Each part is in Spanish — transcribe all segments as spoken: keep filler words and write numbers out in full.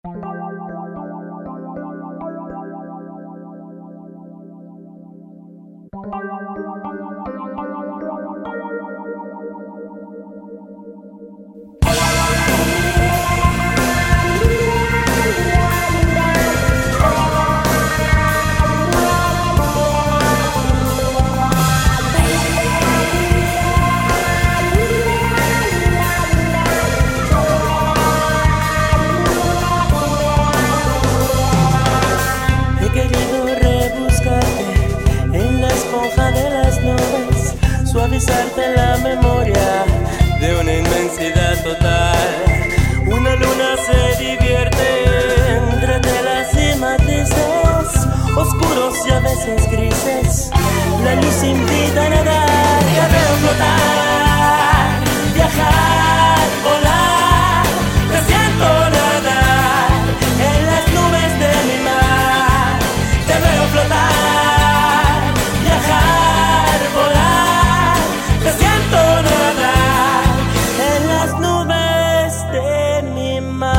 Suavizarte la memoria de una inmensidad total. Una luna se divierte entre telas y matices oscuros y a veces grises. La luz invita a nadar, te veo flotar, viajar, volar. Te siento nadar en las nubes de mi mar. Te veo flotar, viajar, volar. Te siento nadar en las nubes de mi mar.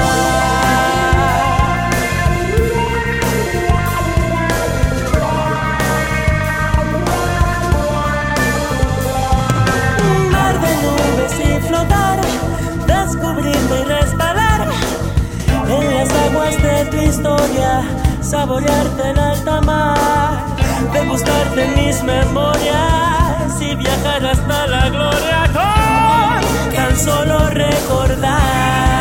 Un mar de nubes y flotar, descubrirme y resbalar en las aguas de tu historia, saborearte en alta mar, degustarte en mis memorias y viajar hasta la gloria con tan solo recordar.